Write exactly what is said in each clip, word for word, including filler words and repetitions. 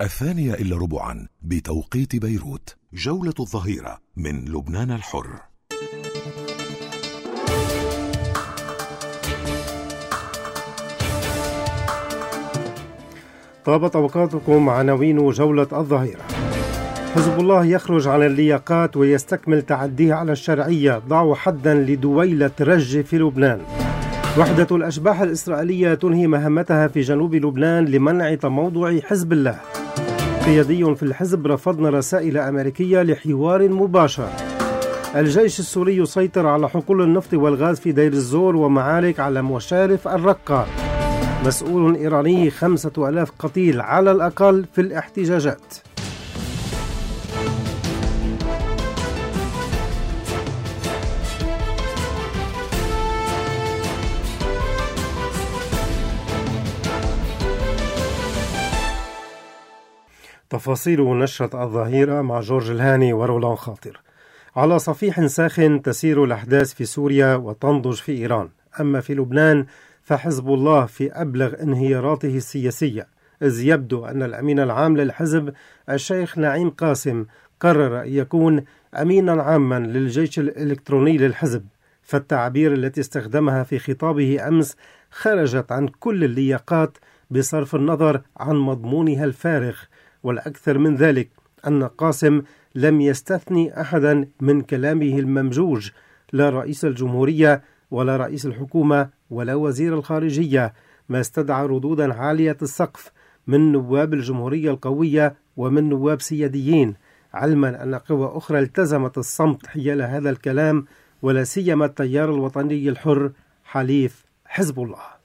الثانية إلا ربعا بتوقيت بيروت. جولة الظهيرة من لبنان الحر. طابت أوقاتكم عناوين جولة الظهيرة. حزب الله يخرج عن اللياقات ويستكمل تعديه على الشرعية، ضعوا حدا لدويلة رج في لبنان. وحدة الأشباح الإسرائيلية تنهي مهمتها في جنوب لبنان لمنع تموضع حزب الله. قيادي في الحزب رفضنا رسائل أمريكية لحوار مباشر. الجيش السوري يسيطر على حقول النفط والغاز في دير الزور ومعارك على مشارف الرقة. مسؤول إيراني خمسة ألاف قتيل على الأقل في الاحتجاجات. تفاصيل نشرة الظهيرة مع جورج الهاني ورولان خاطر. على صفيح ساخن تسير الأحداث في سوريا وتنضج في إيران، أما في لبنان فحزب الله في أبلغ انهياراته السياسية، إذ يبدو أن الأمين العام للحزب الشيخ نعيم قاسم قرر أن يكون أمينا عاما للجيش الإلكتروني للحزب، فالتعابير التي استخدمها في خطابه أمس خرجت عن كل اللياقات بصرف النظر عن مضمونها الفارغ. والأكثر من ذلك أن قاسم لم يستثني أحدا من كلامه الممجوج، لا رئيس الجمهورية ولا رئيس الحكومة ولا وزير الخارجية، ما استدعى ردودا عالية السقف من نواب الجمهورية القوية ومن نواب سياديين، علما أن قوى أخرى التزمت الصمت حيال هذا الكلام، ولا سيما التيار الوطني الحر حليف حزب الله.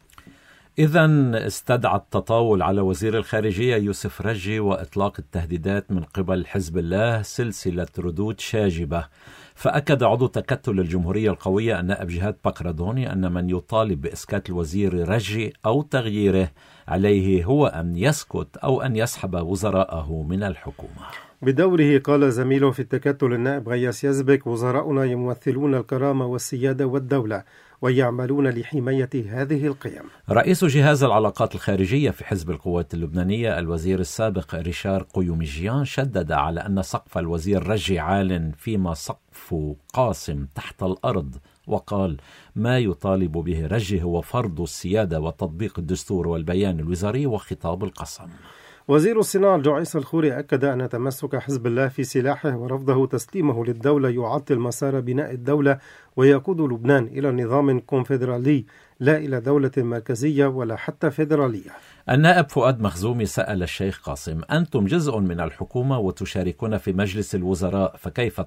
إذن استدعى التطاول على وزير الخارجية يوسف رجي وإطلاق التهديدات من قبل حزب الله سلسلة ردود شاجبة. فأكد عضو تكتل الجمهورية القوية النائب جهاد بقردوني أن من يطالب بإسكات الوزير رجي أو تغييره عليه هو أن يسكت أو أن يسحب وزراءه من الحكومة. بدوره قال زميله في التكتل النائب غياس يزبك: وزراؤنا يمثلون الكرامة والسيادة والدولة ويعملون لحماية هذه القيم. رئيس جهاز العلاقات الخارجية في حزب القوات اللبنانية الوزير السابق ريشار قيومجيان شدد على أن سقف الوزير رجي عال فيما سقف قاسم تحت الأرض، وقال: ما يطالب به رجي هو فرض السيادة وتطبيق الدستور والبيان الوزاري وخطاب القسم. وزير الصناعة جعيس الخوري أكد أن تمسك حزب الله في سلاحه ورفضه تسليمه للدولة يعطل مسار بناء الدولة ويقود لبنان إلى نظام كونفدرالي لا إلى دولة مركزية ولا حتى فيدرالية. النائب فؤاد مخزومي سأل الشيخ قاسم: أنتم جزء من الحكومة وتشاركون في مجلس الوزراء، فكيف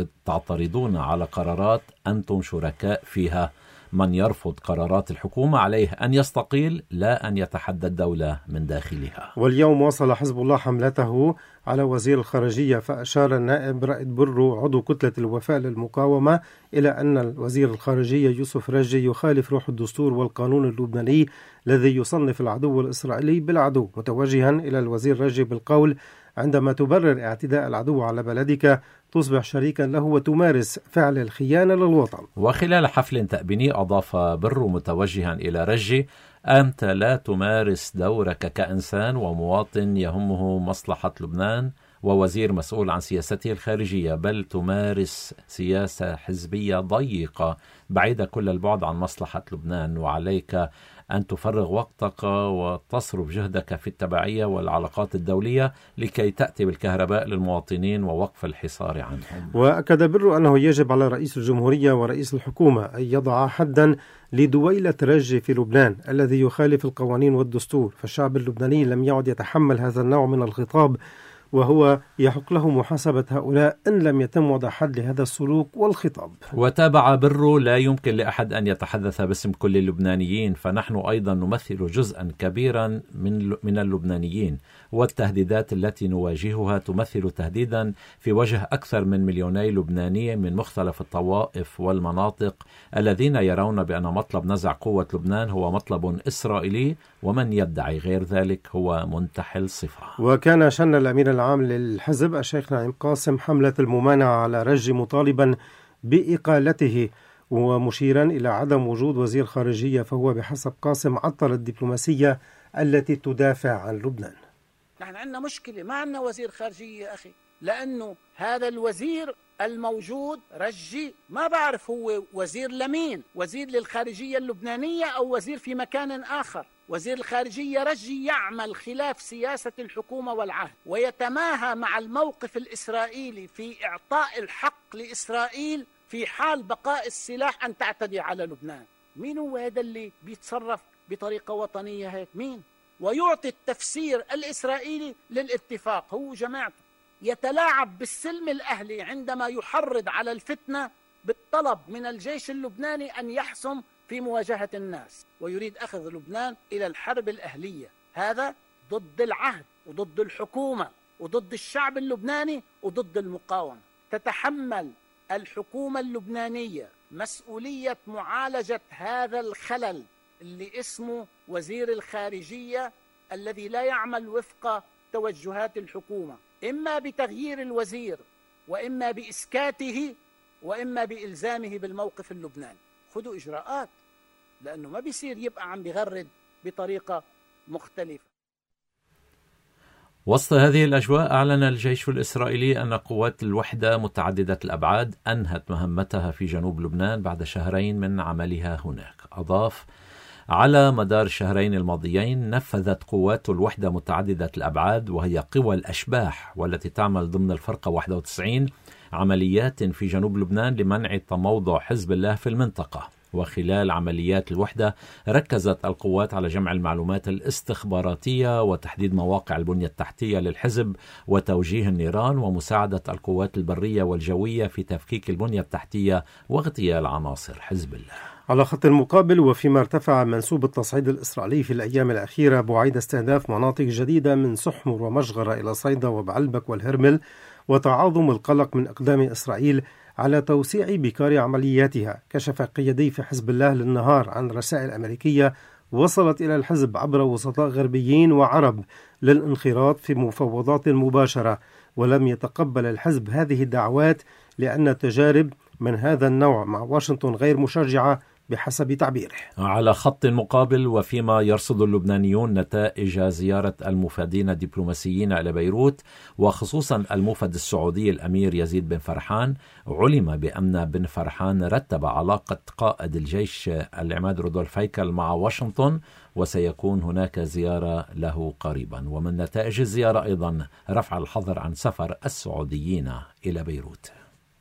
تعترضون على قرارات أنتم شركاء فيها؟ من يرفض قرارات الحكومة عليه أن يستقيل لا أن يتحدى الدولة من داخلها. واليوم واصل حزب الله حملته على وزير الخارجية، فأشار النائب رائد برو عضو كتلة الوفاء للمقاومة إلى أن الوزير الخارجية يوسف رجي يخالف روح الدستور والقانون اللبناني الذي يصنف العدو الإسرائيلي بالعدو، متوجها إلى الوزير رجي بالقول: عندما تبرر اعتداء العدو على بلدك تصبح شريكا له وتمارس فعل الخيانة للوطن. وخلال حفل تأبيني أضاف برو متوجها إلى رجي: أنت لا تمارس دورك كإنسان ومواطن يهمه مصلحة لبنان ووزير مسؤول عن سياسته الخارجية، بل تمارس سياسة حزبية ضيقة بعيدة كل البعد عن مصلحة لبنان، وعليك أن تفرغ وقتك وتصرف جهدك في التبعية والعلاقات الدولية لكي تأتي بالكهرباء للمواطنين ووقف الحصار عنهم. وأكد برو أنه يجب على رئيس الجمهورية ورئيس الحكومة أن يضع حدا لدويلة رجي في لبنان الذي يخالف القوانين والدستور، فالشعب اللبناني لم يعد يتحمل هذا النوع من الخطاب، وهو يحق له محاسبة هؤلاء إن لم يتم وضع حد لهذا السلوك والخطاب. وتابع برو: لا يمكن لأحد أن يتحدث باسم كل اللبنانيين، فنحن أيضا نمثل جزءا كبيرا من من اللبنانيين، والتهديدات التي نواجهها تمثل تهديدا في وجه أكثر من مليوني لبناني من مختلف الطوائف والمناطق الذين يرون بأن مطلب نزع قوة لبنان هو مطلب إسرائيلي، ومن يدعي غير ذلك هو منتحل صفة. وكان شن الأمين العام للحزب الشيخ نعيم قاسم حملة الممانعة على رجي مطالبا بإقالته ومشيرا إلى عدم وجود وزير خارجية، فهو بحسب قاسم عطل الدبلوماسية التي تدافع عن لبنان. نحن عندنا مشكلة، ما عندنا وزير خارجية يا أخي، لأنه هذا الوزير الموجود رجي ما بعرف هو وزير لمين، وزير للخارجية اللبنانية أو وزير في مكان آخر. وزير الخارجية رجي يعمل خلاف سياسة الحكومة والعهد، ويتماهى مع الموقف الإسرائيلي في إعطاء الحق لإسرائيل في حال بقاء السلاح أن تعتدي على لبنان. مين هو هذا اللي بيتصرف بطريقة وطنية هيك؟ مين؟ ويعطي التفسير الإسرائيلي للاتفاق هو جماعته. يتلاعب بالسلم الأهلي عندما يحرض على الفتنة بالطلب من الجيش اللبناني أن يحسم في مواجهة الناس، ويريد أخذ لبنان إلى الحرب الأهلية. هذا ضد العهد وضد الحكومة وضد الشعب اللبناني وضد المقاومة. تتحمل الحكومة اللبنانية مسؤولية معالجة هذا الخلل اللي اسمه وزير الخارجية الذي لا يعمل وفق توجهات الحكومة، إما بتغيير الوزير وإما بإسكاته وإما بإلزامه بالموقف اللبناني. خذوا إجراءات، لأنه ما بيصير يبقى عم بيغرد بطريقة مختلفة. وسط هذه الأجواء أعلن الجيش الإسرائيلي أن قوات الوحدة متعددة الأبعاد أنهت مهمتها في جنوب لبنان بعد شهرين من عملها هناك. أضاف: على مدار الشهرين الماضيين نفذت قوات الوحدة متعددة الأبعاد، وهي قوى الأشباح والتي تعمل ضمن الفرقة واحد وتسعين، عمليات في جنوب لبنان لمنع تموضع حزب الله في المنطقة. وخلال عمليات الوحدة ركزت القوات على جمع المعلومات الاستخباراتية وتحديد مواقع البنية التحتية للحزب وتوجيه النيران، ومساعدة القوات البرية والجوية في تفكيك البنية التحتية واغتيال عناصر حزب الله. على خط المقابل، وفيما ارتفع منسوب التصعيد الإسرائيلي في الأيام الأخيرة بعيد استهداف مناطق جديدة من سحمر ومشغرة إلى صيدا وبعلبك والهرمل، وتعاظم القلق من إقدام إسرائيل على توسيع بكار عملياتها، كشف قيادي في حزب الله للنهار عن رسائل أمريكية وصلت إلى الحزب عبر وسطاء غربيين وعرب للانخراط في مفاوضات مباشرة، ولم يتقبل الحزب هذه الدعوات لأن التجارب من هذا النوع مع واشنطن غير مشجعة بحسب تعبيره. على خط مقابل، وفيما يرصد اللبنانيون نتائج زيارة المفادين الدبلوماسيين إلى بيروت، وخصوصا المفد السعودي الأمير يزيد بن فرحان، علم بأن بن فرحان رتب علاقة قائد الجيش العماد رودولف هيكل مع واشنطن، وسيكون هناك زيارة له قريبا. ومن نتائج الزيارة أيضا رفع الحظر عن سفر السعوديين إلى بيروت.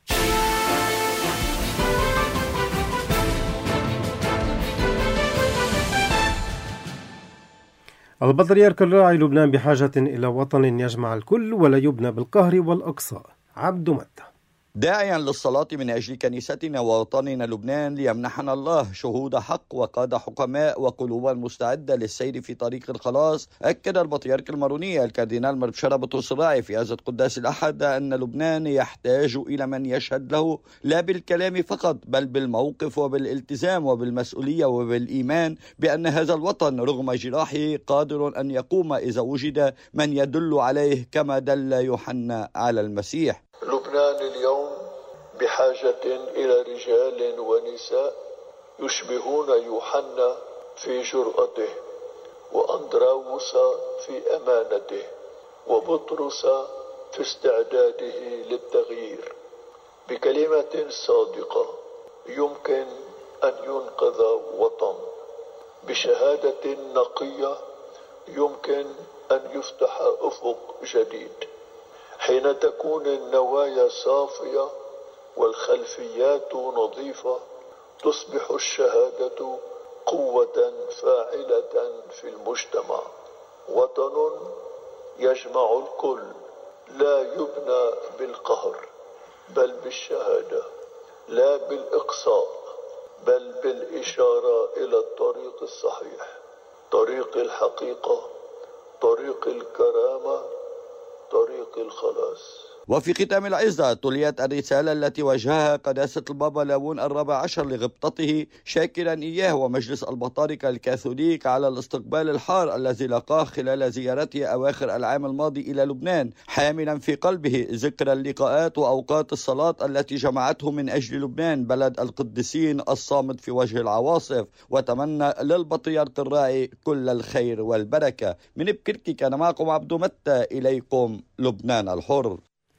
البطريرك الراعي: لبنان بحاجة إلى وطن يجمع الكل ولا يبنى بالقهر والأقصى. عبد متى. داعيا للصلاة من أجل كنيستنا ووطننا لبنان ليمنحنا الله شهود حق وقادة حكماء وقلوبا مستعدة للسير في طريق الخلاص، أكد البطريرك المارونية الكاردينال مربشرة بطرس الراعي في عزة قداس الأحد أن لبنان يحتاج إلى من يشهد له لا بالكلام فقط بل بالموقف وبالالتزام وبالمسؤولية وبالإيمان بأن هذا الوطن رغم جراحه قادر أن يقوم إذا وجد من يدل عليه كما دل يوحنا على المسيح. لبنان اليوم بحاجة إلى رجال ونساء يشبهون يوحنا في جرأته، وأندراوس في أمانته، وبطرس في استعداده للتغيير. بكلمة صادقة يمكن أن ينقذ وطن، بشهادة نقية يمكن أن يفتح أفق جديد. حين تكون النوايا صافية والخلفيات نظيفة تصبح الشهادة قوة فاعلة في المجتمع. وطن يجمع الكل لا يبنى بالقهر بل بالشهادة، لا بالإقصاء بل بالإشارة إلى الطريق الصحيح، طريق الحقيقة، طريق الكرامة، طريق الخلاص. وفي ختام العظة تليت الرسالة التي وجهها قداسة البابا لاون الرابع عشر لغبطته، شاكرا إياه ومجلس البطاركة الكاثوليك على الاستقبال الحار الذي لقاه خلال زيارته أواخر العام الماضي إلى لبنان، حاملا في قلبه ذكرى اللقاءات وأوقات الصلاة التي جمعته من أجل لبنان بلد القديسين الصامد في وجه العواصف، وتمنى للبطريرك الراعي كل الخير والبركة. من بكركي كان معكم عبدو متى، إليكم لبنان الحر.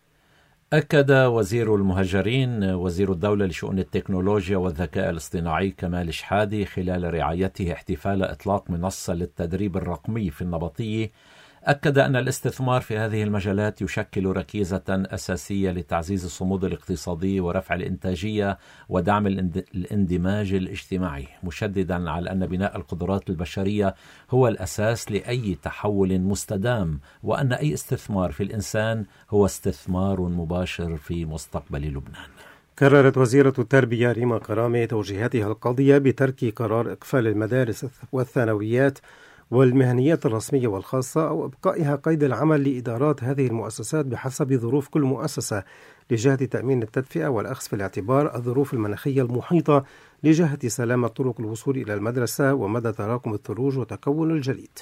أكد وزير المهاجرين وزير الدولة لشؤون التكنولوجيا والذكاء الاصطناعي كمال شحادي خلال رعايته احتفال إطلاق منصة للتدريب الرقمي في النبطية، أكد أن الاستثمار في هذه المجالات يشكل ركيزة أساسية لتعزيز الصمود الاقتصادي ورفع الإنتاجية ودعم الاندماج الاجتماعي، مشددا على أن بناء القدرات البشرية هو الأساس لأي تحول مستدام، وأن أي استثمار في الإنسان هو استثمار مباشر في مستقبل لبنان. كررت وزيرة التربية ريما كرامة توجيهاتها القاضية بترك قرار إقفال المدارس والثانويات والمهنيات الرسمية والخاصة أو إبقائها قيد العمل لإدارات هذه المؤسسات بحسب ظروف كل مؤسسة، لجهة تأمين التدفئة والأخذ في الاعتبار الظروف المناخية المحيطة، لجهة سلامة طرق الوصول إلى المدرسة ومدى تراكم الثلوج وتكون الجليد.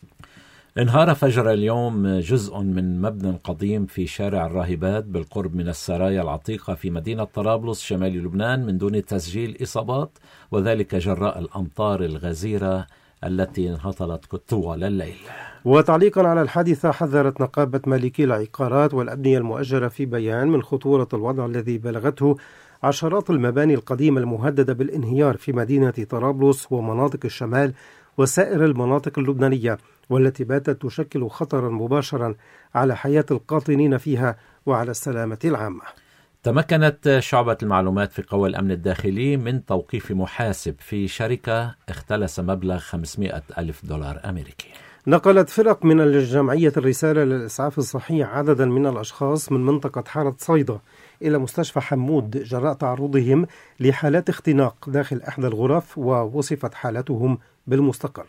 انهار فجر اليوم جزء من مبنى قديم في شارع الراهبات بالقرب من السرايا العتيقة في مدينة طرابلس شمال لبنان من دون تسجيل إصابات، وذلك جراء الأمطار الغزيرة التي انهطلت طوال الليل. وتعليقا على الحادثة، حذرت نقابة مالكي العقارات والأبنية المؤجرة في بيان من خطورة الوضع الذي بلغته عشرات المباني القديمة المهددة بالانهيار في مدينة طرابلس ومناطق الشمال وسائر المناطق اللبنانية، والتي باتت تشكل خطرا مباشرا على حياة القاطنين فيها وعلى السلامة العامة. تمكنت شعبة المعلومات في قوى الأمن الداخلي من توقيف محاسب في شركة اختلس مبلغ خمسمائة ألف دولار أمريكي. نقلت فرق من الجمعية الرسالة للإسعاف الصحي عددا من الأشخاص من منطقة حارة صيدا إلى مستشفى حمود جراء تعرضهم لحالات اختناق داخل إحدى الغرف، ووصفت حالتهم بالمستقر.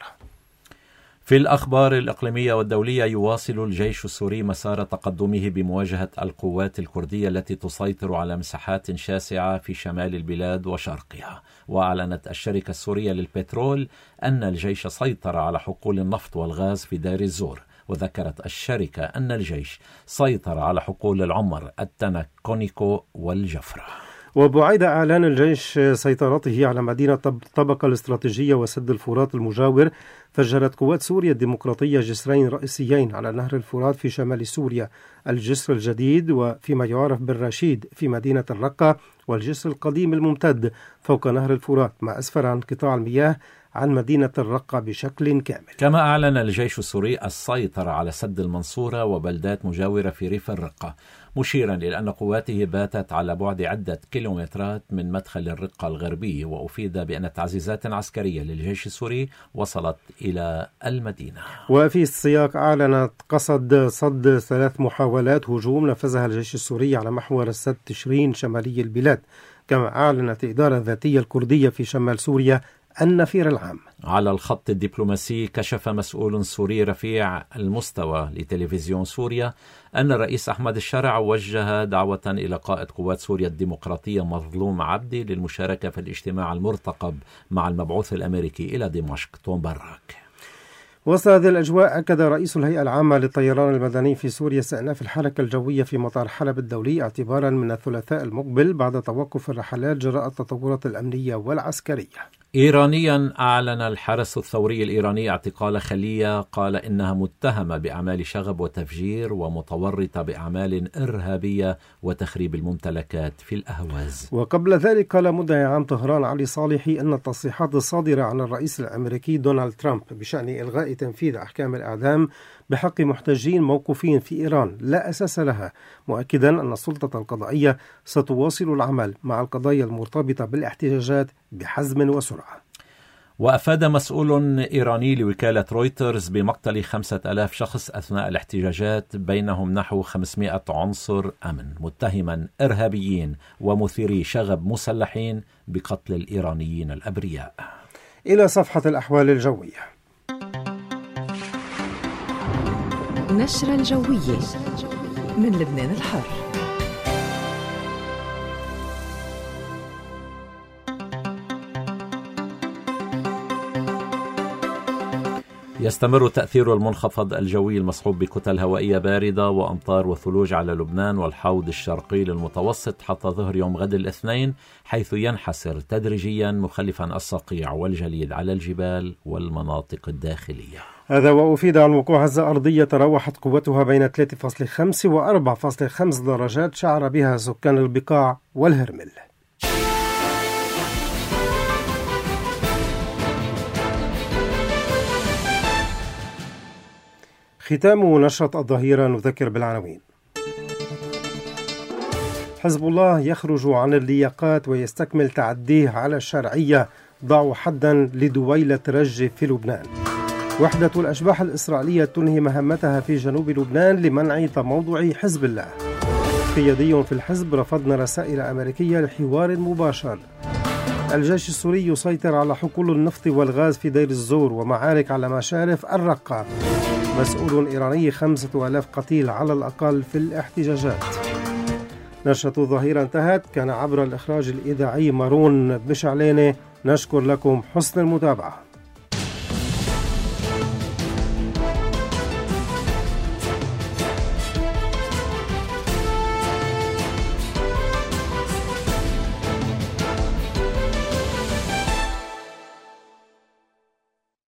في الأخبار الإقليمية والدولية، يواصل الجيش السوري مسار تقدمه بمواجهة القوات الكردية التي تسيطر على مساحات شاسعة في شمال البلاد وشرقها. وأعلنت الشركة السورية للبترول أن الجيش سيطر على حقول النفط والغاز في دير الزور، وذكرت الشركة أن الجيش سيطر على حقول العمر، التنك، كونيكو والجفرة. وبعد إعلان الجيش سيطرته على مدينة طبقة الاستراتيجية وسد الفرات المجاور، فجرت قوات سوريا الديمقراطية جسرين رئيسيين على نهر الفرات في شمال سوريا، الجسر الجديد وفيما يعرف بالرشيد في مدينة الرقة، والجسر القديم الممتد فوق نهر الفرات، ما أسفر عن انقطاع المياه عن مدينة الرقة بشكل كامل. كما أعلن الجيش السوري السيطرة على سد المنصورة وبلدات مجاورة في ريف الرقة، مشيرا إلى أن قواته باتت على بعد عدة كيلومترات من مدخل الرقة الغربي. وأفيد بأن تعزيزات عسكرية للجيش السوري وصلت إلى المدينة. وفي السياق، أعلنت قصد صد ثلاث محاولات هجوم نفذها الجيش السوري على محور السد تشرين شمالي البلاد. كما أعلنت الإدارة الذاتية الكردية في شمال سوريا النفير العام. على الخط الدبلوماسي، كشف مسؤول سوري رفيع المستوى لتلفزيون سوريا أن الرئيس أحمد الشرع وجه دعوة إلى قائد قوات سوريا الديمقراطية مظلوم عبدي للمشاركة في الاجتماع المرتقب مع المبعوث الأمريكي إلى دمشق توم براك. وسط هذه الأجواء، أكد رئيس الهيئة العامة للطيران المدني في سوريا استئناف الحركة الجوية في مطار حلب الدولي اعتبارا من الثلاثاء المقبل بعد توقف الرحلات جراء التطورات الأمنية والعسكرية. إيرانيا، أعلن الحرس الثوري الإيراني اعتقال خلية قال إنها متهمة بأعمال شغب وتفجير ومتورطة بأعمال إرهابية وتخريب الممتلكات في الأهواز. وقبل ذلك قال مدعي عام طهران علي صالحي أن التصريحات الصادرة عن الرئيس الأمريكي دونالد ترامب بشأن إلغاء تنفيذ أحكام الإعدام بحق محتجين موقوفين في إيران لا أساس لها، مؤكدا أن السلطة القضائية ستواصل العمل مع القضايا المرتبطة بالاحتجاجات بحزم وسرعة. وأفاد مسؤول إيراني لوكالة رويترز بمقتل خمسة آلاف شخص أثناء الاحتجاجات، بينهم نحو خمسمائة عنصر أمن، متهما إرهابيين ومثيري شغب مسلحين بقتل الإيرانيين الأبرياء. إلى صفحة الأحوال الجوية. نشرة الجوية من لبنان الحر. يستمر تأثير المنخفض الجوي المصحوب بكتل هوائية باردة وأمطار وثلوج على لبنان والحوض الشرقي للمتوسط حتى ظهر يوم غد الاثنين، حيث ينحسر تدريجيا مخلفا الصقيع والجليد على الجبال والمناطق الداخلية. هذا وأفيد عن وقوع هزة أرضية تراوحت قوتها بين ثلاثة فاصلة خمسة و أربعة فاصلة خمسة درجات شعر بها سكان البقاع والهرمل. ختام نشرة الظهيرة نذكر بالعناوين. حزب الله يخرج عن اللياقات ويستكمل تعديه على الشرعية، ضعوا حدا لدويلة رجة في لبنان. وحدة الأشباح الإسرائيلية تنهي مهمتها في جنوب لبنان لمنع تموضع حزب الله. قيادي في الحزب رفضنا رسائل أمريكية لحوار مباشر. الجيش السوري يسيطر على حقول النفط والغاز في دير الزور ومعارك على مشارف الرقة. مسؤول إيراني خمسة آلاف قتيل على الأقل في الاحتجاجات. نشرة الظهيرة انتهت. كان عبر الإخراج الإذاعي مارون بشعلانة. نشكر لكم حسن المتابعة.